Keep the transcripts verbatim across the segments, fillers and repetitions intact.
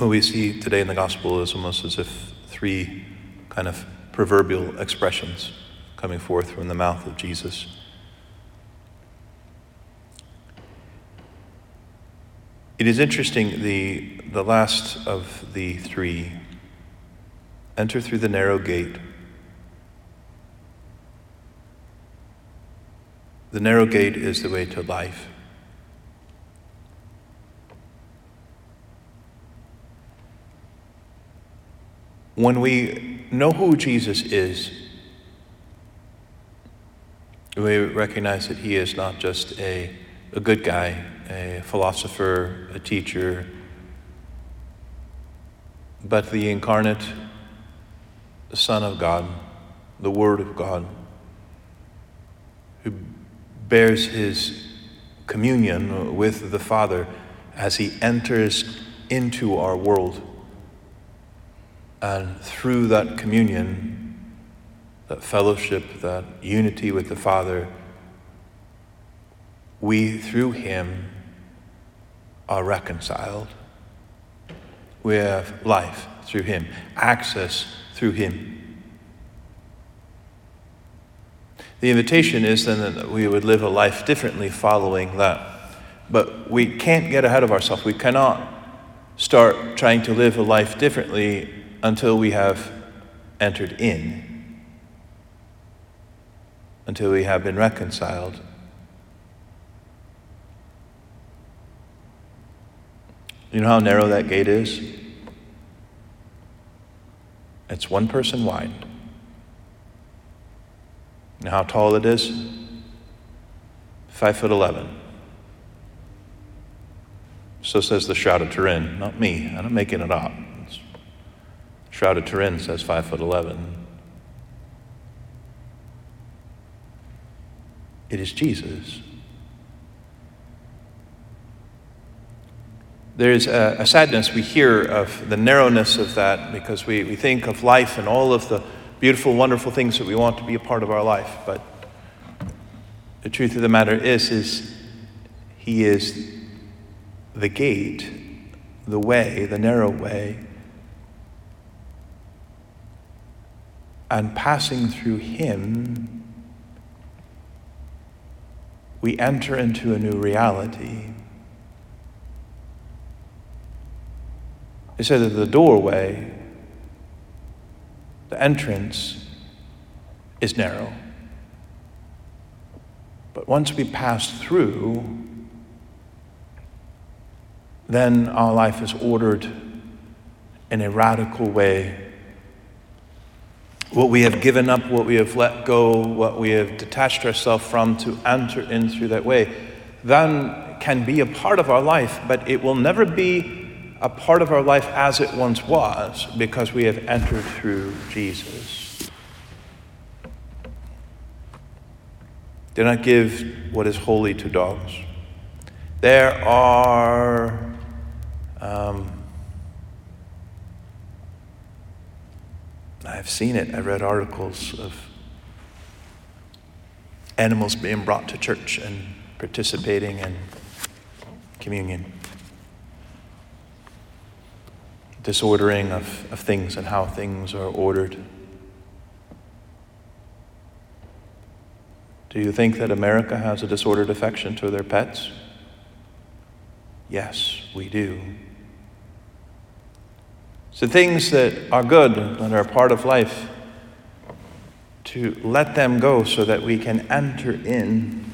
what we see today in the gospel is almost as if three kind of proverbial expressions coming forth from the mouth of Jesus. It is interesting, the, the last of the three, enter through the narrow gate. The narrow gate is the way to life. When we know who Jesus is, we recognize that he is not just a, a good guy, a philosopher, a teacher, but the incarnate Son of God, the Word of God, who bears his communion with the Father as he enters into our world. And through that communion, that fellowship, that unity with the Father, we, through him, are reconciled. We have life through him, access through him. The invitation is then that we would live a life differently following that. But we can't get ahead of ourselves. We cannot start trying to live a life differently until we have entered in, until we have been reconciled. You know how narrow that gate is? It's one person wide. You know how tall it is? Five foot eleven. So says the Shroud of Turin, not me. I'm not making it up. It's, Shroud of Turin says five foot eleven. It is Jesus. There's a, a sadness we hear of the narrowness of that because we, we think of life and all of the beautiful, wonderful things that we want to be a part of our life. But the truth of the matter is, is he is the gate, the way, the narrow way. And passing through him, we enter into a new reality. It said that the doorway, the entrance, is narrow. But once we pass through, then our life is ordered in a radical way. What we have given up, what we have let go, what we have detached ourselves from to enter in through that way, then can be a part of our life, but it will never be a part of our life as it once was, because we have entered through Jesus. Do not give what is holy to dogs. There are um, I've seen it. I've read articles of animals being brought to church and participating in communion. Disordering of, of things and how things are ordered. Do you think that America has a disordered affection to their pets? Yes, we do. So things that are good and are part of life, to let them go so that we can enter in.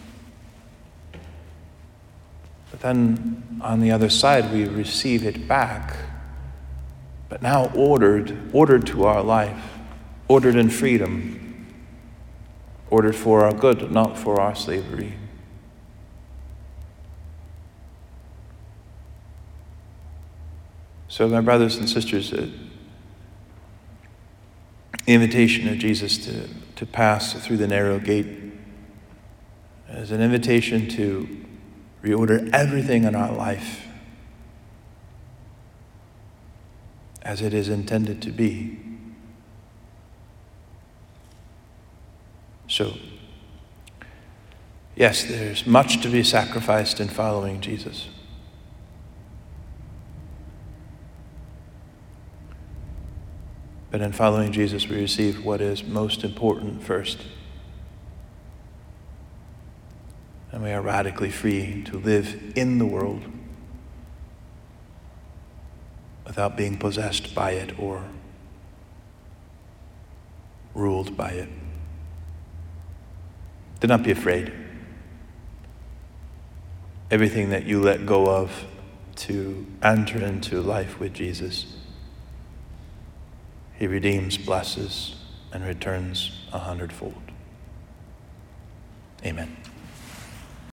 But then on the other side, we receive it back. But now ordered, ordered to our life, ordered in freedom, ordered for our good, not for our slavery. So my brothers and sisters, the invitation of Jesus to, to pass through the narrow gate is an invitation to reorder everything in our life as it is intended to be. So, yes, there's much to be sacrificed in following Jesus. But in following Jesus, we receive what is most important first. And we are radically free to live in the world without being possessed by it or ruled by it. Do not be afraid. Everything that you let go of to enter into life with Jesus, he redeems, blesses, and returns a hundredfold. Amen.